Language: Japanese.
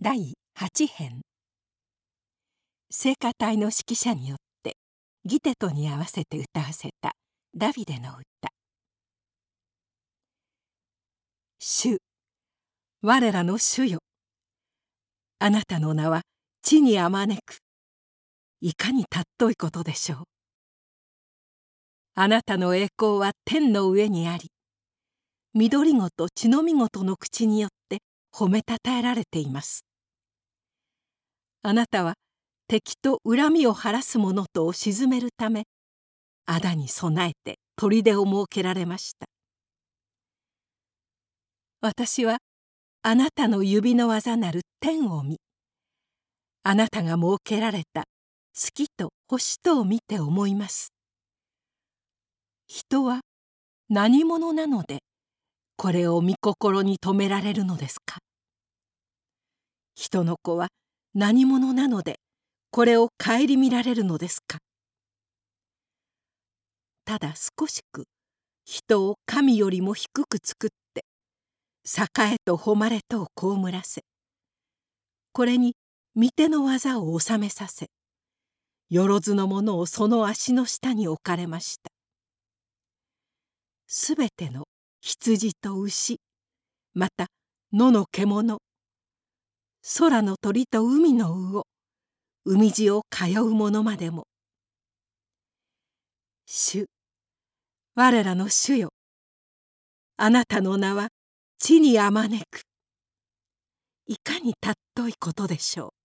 第8編。聖歌隊の指揮者によってギテトに合わせて歌わせたダビデの歌。主、我らの主よ、あなたの名は地にあまねく。いかに尊いことでしょう。あなたの栄光は天の上にあり、緑子と血のみ子との口によって褒めたたえられています。あなたは敵と恨みを晴らす者とを鎮めるため、仇に備えて砦を設けられました。私はあなたの指の技なる天を見、あなたが設けられた月と星とを見て思います。人は何者なのでこれを御心に留められるのですか。人の子は何者なのでこれを顧みられるのですか。ただ少しく人を神よりも低く作って栄と誉れとを被らせ、これに御手の技を収めさせ、よろずのものをその足の下に置かれました。すべての羊と牛、また野の獣、空の鳥と海の魚、海路を通う者までも。主、我らの主よ、あなたの名は地にあまねく。いかに尊いことでしょう。